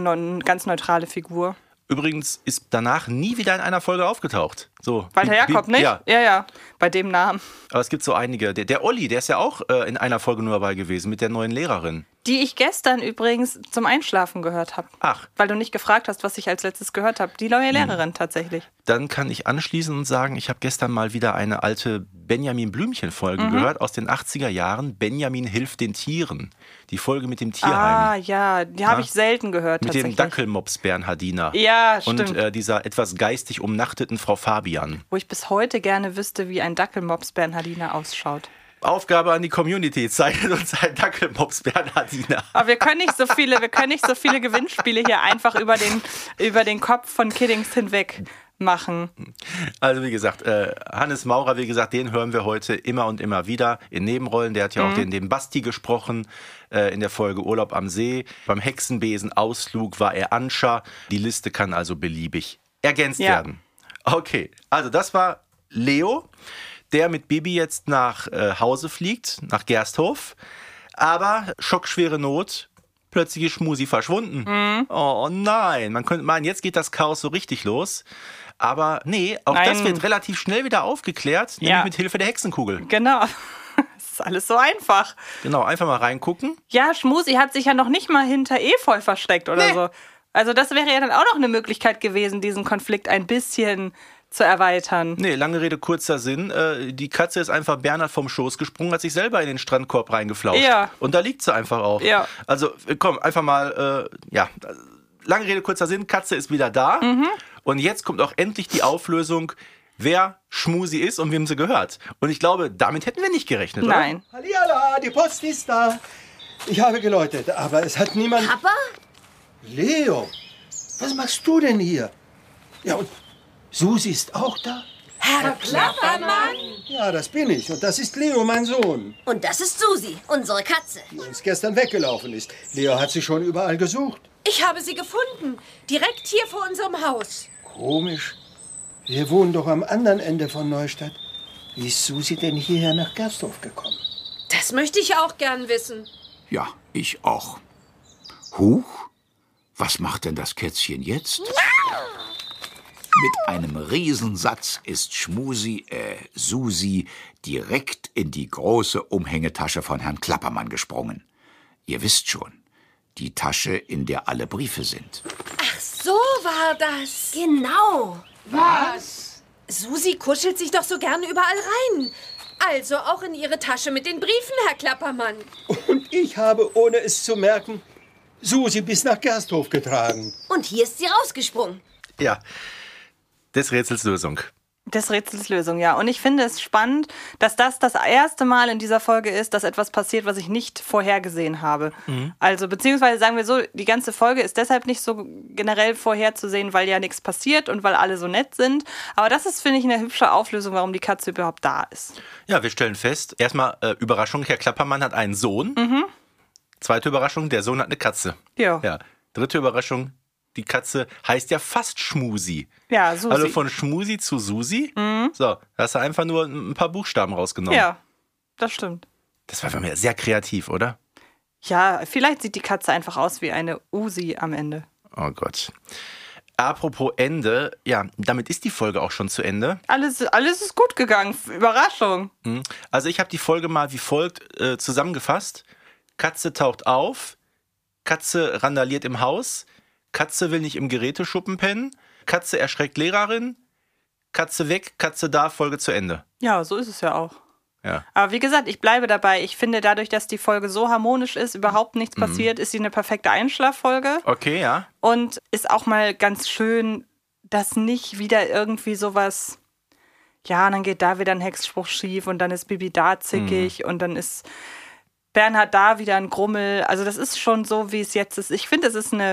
neutrale Figur. Übrigens ist danach nie wieder in einer Folge aufgetaucht. So, Walter Jakob, nicht? Ja, Ja, bei dem Namen. aber es gibt so einige. Der Olli, der ist ja auch in einer Folge nur dabei gewesen mit der neuen Lehrerin. Die ich gestern übrigens zum Einschlafen gehört habe. Ach. Weil du nicht gefragt hast, was ich als letztes gehört habe. Die neue Lehrerin tatsächlich. Dann kann ich anschließen und sagen, ich habe gestern mal wieder eine alte Benjamin Blümchen-Folge gehört aus den 80er Jahren. Benjamin hilft den Tieren. Die Folge mit dem Tierheim. Ah, ja, die habe ich selten gehört Mit tatsächlich. dem Dackelmops Bernhardiner. Ja, stimmt. Und dieser etwas geistig umnachteten Frau Fabian. Wo ich bis heute gerne wüsste, wie ein Dackelmops Bernhardiner ausschaut. Aufgabe an die Community. Zeichnet uns ein Dackelmops, Bernhardina. Aber wir können nicht so viele Gewinnspiele hier einfach über den Kopf von Kiddings hinweg machen. Also wie gesagt, Hannes Maurer, wie gesagt, den hören wir heute immer und immer wieder in Nebenrollen. Der hat ja auch den Basti gesprochen in der Folge Urlaub am See. Beim Hexenbesen-Ausflug war er Anscha. Die Liste kann also beliebig ergänzt werden. Okay, also das war Leo, der mit Bibi jetzt nach Hause fliegt, nach Gersthof. Aber schockschwere Not, plötzlich ist Schmusi verschwunden. Oh nein, man könnte meinen, jetzt geht das Chaos so richtig los. Aber nee, auch das wird relativ schnell wieder aufgeklärt, nämlich mit Hilfe der Hexenkugel. Genau. Das ist alles so einfach. Genau, einfach mal reingucken. Ja, Schmusi hat sich ja noch nicht mal hinter Efeu versteckt oder so. Also das wäre ja dann auch noch eine Möglichkeit gewesen, diesen Konflikt ein bisschen zu erweitern. Nee, lange Rede, kurzer Sinn. Die Katze ist einfach Bernhard vom Schoß gesprungen, hat sich selber in den Strandkorb reingeflauscht. Ja. Und da liegt sie einfach auch. Ja. Also komm, einfach mal, lange Rede, kurzer Sinn, Katze ist wieder da. Und jetzt kommt auch endlich die Auflösung, wer Schmusi ist und wem sie gehört. Und ich glaube, damit hätten wir nicht gerechnet, oder? Nein. Hallihallo, die Post ist da. Ich habe geläutet, aber es hat niemand... Papa? Leo, was machst du denn hier? Ja, und Susi ist auch da? Herr Klappermann? Ja, das bin ich. Und das ist Leo, mein Sohn, Und das ist Susi, unsere Katze. die uns gestern weggelaufen ist. Leo hat sie schon überall gesucht. Ich habe sie gefunden. Direkt hier vor unserem Haus. Komisch. Wir wohnen doch am anderen Ende von Neustadt. Wie ist Susi denn hierher nach Gersthof gekommen? Das möchte ich auch gern wissen. Ja, ich auch. Huch, was macht denn das Kätzchen jetzt? Mit einem Riesensatz ist Susi direkt in die große Umhängetasche von Herrn Klappermann gesprungen. Ihr wisst schon, die Tasche, in der alle Briefe sind. Ach, so war das. Genau. Was? Susi kuschelt sich doch so gerne überall rein. Also auch in ihre Tasche mit den Briefen, Herr Klappermann. Und ich habe, ohne es zu merken, Susi bis nach Gersthof getragen. Und hier ist sie rausgesprungen. Ja, des Rätsels Lösung. Des Rätsels Lösung, ja. Und ich finde es spannend, dass das erste Mal in dieser Folge ist, dass etwas passiert, was ich nicht vorhergesehen habe. Also, beziehungsweise sagen wir so, die ganze Folge ist deshalb nicht so generell vorherzusehen, weil ja nichts passiert und weil alle so nett sind. Aber das ist, finde ich, eine hübsche Auflösung, warum die Katze überhaupt da ist. Ja, wir stellen fest, erstmal Überraschung, Herr Klappermann hat einen Sohn. Zweite Überraschung, der Sohn hat eine Katze. Ja. Dritte Überraschung, die Katze heißt ja fast Schmusi. Ja, Susi. Also von Schmusi zu Susi. So, da hast du einfach nur ein paar Buchstaben rausgenommen. Ja, das stimmt. Das war sehr kreativ, oder? Ja, vielleicht sieht die Katze einfach aus wie eine Usi am Ende. Oh Gott. Apropos Ende, ja, damit ist die Folge auch schon zu Ende. Alles ist gut gegangen. Überraschung. Also ich habe die Folge mal wie folgt zusammengefasst. Katze taucht auf, Katze randaliert im Haus, Katze will nicht im Geräteschuppen pennen, Katze erschreckt Lehrerin, Katze weg, Katze da, Folge zu Ende. Ja, so ist es ja auch. Ja. Aber wie gesagt, ich bleibe dabei. Ich finde, dadurch, dass die Folge so harmonisch ist, überhaupt nichts passiert, ist sie eine perfekte Einschlaffolge. Okay, ja. Und ist auch mal ganz schön, dass nicht wieder irgendwie sowas, ja, und dann geht da wieder ein Hexspruch schief und dann ist Bibi da zickig und dann ist Bernhard da wieder ein Grummel. Also das ist schon so, wie es jetzt ist. Ich finde, es ist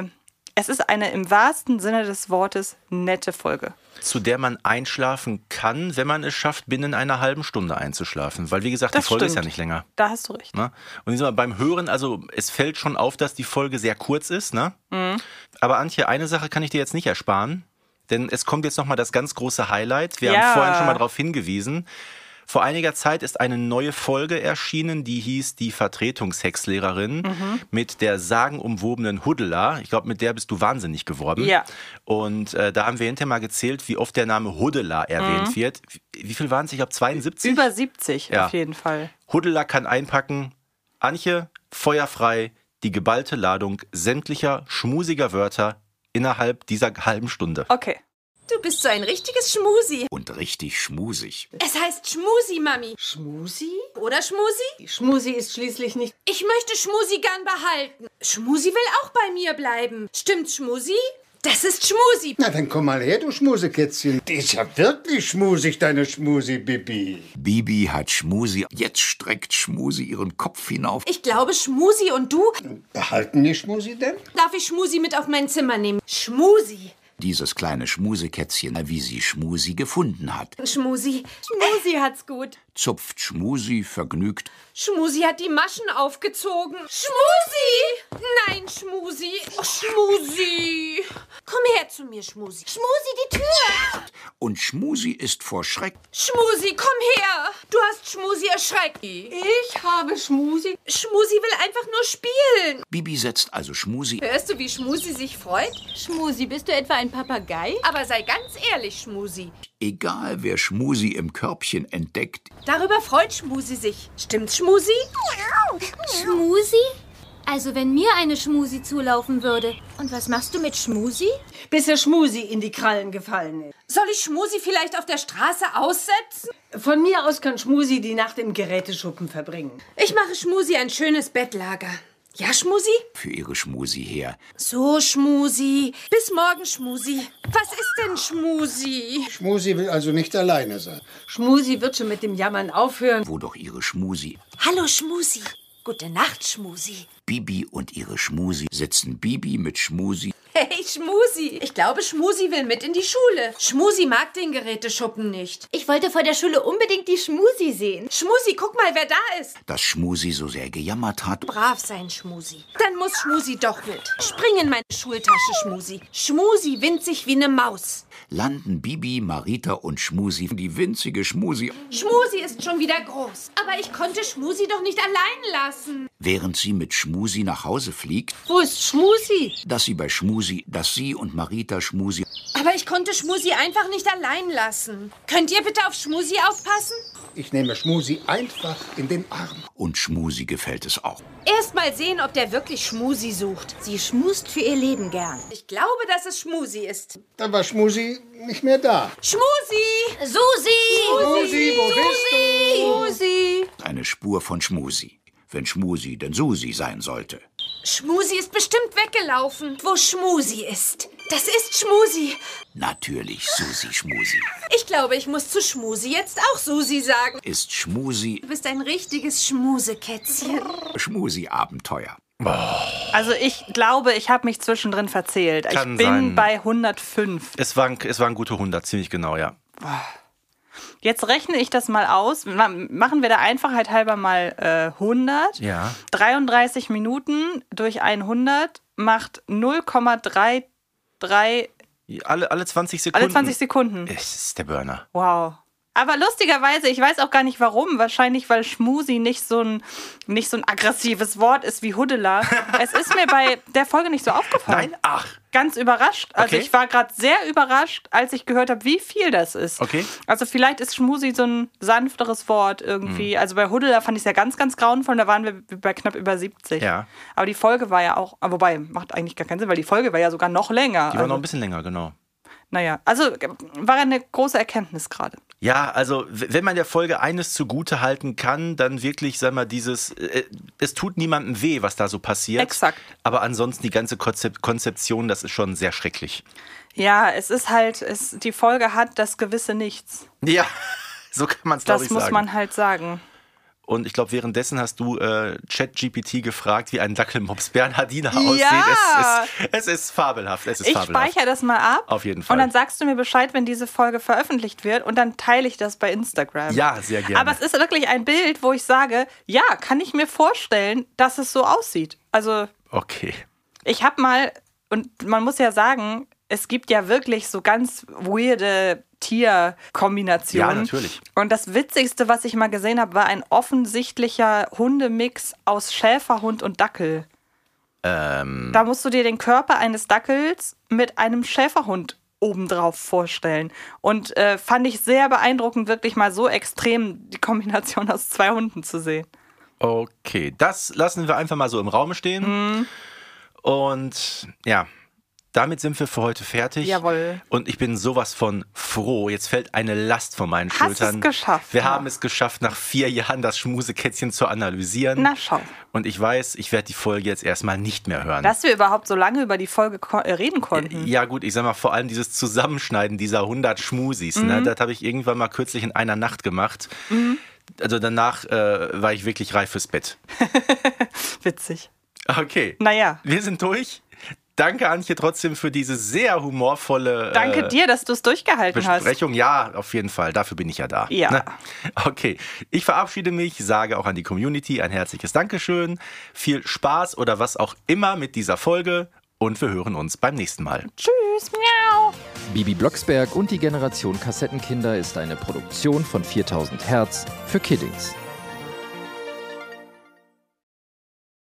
eine im wahrsten Sinne des Wortes nette Folge. Zu der man einschlafen kann, wenn man es schafft, binnen einer halben Stunde einzuschlafen. Weil, wie gesagt, Das die Folge stimmt. ist ja nicht länger. Da hast du recht. Ne? Und beim Hören, also es fällt schon auf, dass die Folge sehr kurz ist. Ne? Aber Antje, eine Sache kann ich dir jetzt nicht ersparen. Denn es kommt jetzt nochmal das ganz große Highlight. Wir haben vorhin schon mal darauf hingewiesen. Vor einiger Zeit ist eine neue Folge erschienen, die hieß Die Vertretungshexlehrerin mit der sagenumwobenen Huddela. Ich glaube, mit der bist du wahnsinnig geworden. Ja. Und da haben wir hinterher mal gezählt, wie oft der Name Huddela erwähnt wird. Wie viel waren es? Ich glaube 72? Über 70 Ja. auf jeden Fall. Huddela kann einpacken. Antje, feuerfrei, die geballte Ladung sämtlicher schmusiger Wörter innerhalb dieser halben Stunde. Okay. Du bist so ein richtiges Schmusi. Und richtig schmusig. Es heißt Schmusi, Mami. Schmusi? Oder Schmusi? Schmusi ist schließlich nicht... Ich möchte Schmusi gern behalten. Schmusi will auch bei mir bleiben. Stimmt's, Schmusi? Das ist Schmusi. Na, dann komm mal her, du Schmusekätzchen. Die ist ja wirklich schmusig, deine Schmusi-Bibi. Bibi hat Schmusi. Jetzt streckt Schmusi ihren Kopf hinauf. Ich glaube, Schmusi und du. Behalten die Schmusi denn? Darf ich Schmusi mit auf mein Zimmer nehmen? Schmusi. Dieses kleine Schmusekätzchen, wie sie Schmusi gefunden hat. Schmusi. Schmusi hat's gut. Zupft Schmusi vergnügt. Schmusi hat die Maschen aufgezogen. Schmusi! Nein, Schmusi. Oh, Schmusi. Komm her zu mir, Schmusi. Schmusi, die Tür! Und Schmusi ist vor Schreck. Schmusi, komm her. Du hast Schmusi erschreckt. Ich habe Schmusi. Schmusi will einfach nur spielen. Bibi setzt also Schmusi. Hörst du, wie Schmusi sich freut? Schmusi, bist du etwa ein Papagei? Aber sei ganz ehrlich, Schmusi. Egal, wer Schmusi im Körbchen entdeckt, Darüber freut Schmusi sich. Stimmt's, Schmusi? Schmusi? Also wenn mir eine Schmusi zulaufen würde. Und was machst du mit Schmusi? Bis er Schmusi in die Krallen gefallen ist. Soll ich Schmusi vielleicht auf der Straße aussetzen? Von mir aus kann Schmusi die Nacht im Geräteschuppen verbringen. Ich mache Schmusi ein schönes Bettlager. Ja, Schmusi? für ihre Schmusi her. So, Schmusi. Bis morgen, Schmusi. Was ist denn Schmusi? Schmusi will also nicht alleine sein. Schmusi wird schon mit dem Jammern aufhören. Wo doch ihre Schmusi. Hallo, Schmusi. Gute Nacht, Schmusi. Bibi und ihre Schmusi sitzen Bibi mit Schmusi. Hey, Schmusi. Ich glaube, Schmusi will mit in die Schule. Schmusi mag den Geräteschuppen nicht. Ich wollte vor der Schule unbedingt die Schmusi sehen. Schmusi, guck mal, wer da ist. Dass Schmusi so sehr gejammert hat. Brav sein, Schmusi. Dann muss Schmusi doch mit. Spring in meine Schultasche, Schmusi. Schmusi winzig wie eine Maus. Landen Bibi, Marita und Schmusi, die winzige Schmusi, Schmusi ist schon wieder groß. Aber ich konnte Schmusi doch nicht allein lassen. während sie mit Schmusi nach Hause fliegt, Wo ist Schmusi? dass sie und Marita Schmusi Aber ich konnte Schmusi einfach nicht allein lassen. Könnt ihr bitte auf Schmusi aufpassen? Ich nehme Schmusi einfach in den Arm. und Schmusi gefällt es auch. Erst mal sehen, ob der wirklich Schmusi sucht. Sie schmust für ihr Leben gern. Ich glaube, dass es Schmusi ist. Da war Schmusi nicht mehr da. Schmusi! Susi! Schmusi, wo bist du? Susi! Eine Spur von Schmusi, wenn Schmusi denn Susi sein sollte. Schmusi ist bestimmt weggelaufen. Wo Schmusi ist. Das ist Schmusi. Natürlich Susi Schmusi. Ich glaube, ich muss zu Schmusi jetzt auch Susi sagen. Ist Schmusi Du bist ein richtiges Schmusekätzchen. Schmusi-Abenteuer. Also ich glaube, ich habe mich zwischendrin verzählt. Kann ich bin sein. bei 105. Es waren gute 100, ziemlich genau, ja. Jetzt rechne ich das mal aus. Machen wir der Einfachheit halber mal 100. Ja. 33 Minuten durch 100 macht 0,33 Alle 20 Sekunden. alle 20 Sekunden. Es ist der Burner. Wow. Aber lustigerweise, ich weiß auch gar nicht warum. Wahrscheinlich, weil Schmusi nicht so ein aggressives Wort ist wie Huddela. Es ist mir bei der Folge nicht so aufgefallen. Nein? Ach. Ganz überrascht. Also Okay. ich war gerade sehr überrascht, als ich gehört habe, wie viel das ist. Okay. Also vielleicht ist Schmusi so ein sanfteres Wort irgendwie. Also bei Huddela fand ich es ja ganz, ganz grauenvoll. Da waren wir bei knapp über 70. Ja. Aber die Folge war ja auch, wobei, macht eigentlich gar keinen Sinn, weil die Folge war ja sogar noch länger. Die war noch ein bisschen länger, genau. Naja, also war eine große Erkenntnis gerade. Ja, also wenn man der Folge eines zugute halten kann, dann wirklich, sag mal, es tut niemandem weh, was da so passiert. Exakt. Aber ansonsten die ganze Konzeption, das ist schon sehr schrecklich. Ja, es ist halt, die Folge hat das gewisse Nichts. Ja, so kann man es, glaube ich, Das muss sagen. man halt sagen. Und ich glaube, währenddessen hast du ChatGPT gefragt, wie ein Dackelmops Bernhardiner aussieht. Es ist fabelhaft. Es ist Ich fabelhaft. speichere das mal ab. Auf jeden Fall. Und dann sagst du mir Bescheid, wenn diese Folge veröffentlicht wird. Und dann teile ich das bei Instagram. Ja, sehr gerne. Aber es ist wirklich ein Bild, wo ich sage, ja, kann ich mir vorstellen, dass es so aussieht. Also Okay. ich habe mal, und man muss ja sagen, es gibt ja wirklich so ganz weirde Tierkombinationen. Ja, natürlich. Und das Witzigste, was ich mal gesehen habe, war ein offensichtlicher Hundemix aus Schäferhund und Dackel. Da musst du dir den Körper eines Dackels mit einem Schäferhund obendrauf vorstellen. Und fand ich sehr beeindruckend, wirklich mal so extrem die Kombination aus zwei Hunden zu sehen. Okay, das lassen wir einfach mal so im Raum stehen. Und ja, damit sind wir für heute fertig. Jawohl. Und ich bin sowas von froh. Jetzt fällt eine Last von meinen Schultern. Hast es geschafft. Wir haben es geschafft, nach 4 Jahren das Schmusekätzchen zu analysieren. Na schau. Und ich weiß, ich werde die Folge jetzt erstmal nicht mehr hören. Dass wir überhaupt so lange über die Folge reden konnten. Ja gut, ich sag mal, vor allem dieses Zusammenschneiden dieser 100 Schmusis, ne, das habe ich irgendwann mal kürzlich in einer Nacht gemacht. Also danach war ich wirklich reif fürs Bett. Witzig. Okay. Naja. Wir sind durch. Danke, Antje, trotzdem für diese sehr humorvolle Danke dir, dass du es durchgehalten hast. Besprechung. Ja, auf jeden Fall. Dafür bin ich ja da. Ja. Ne? Okay, ich verabschiede mich, sage auch an die Community ein herzliches Dankeschön. Viel Spaß oder was auch immer mit dieser Folge und wir hören uns beim nächsten Mal. Tschüss, miau. Bibi Blocksberg und die Generation Kassettenkinder ist eine Produktion von 4000 Hertz für Kiddings.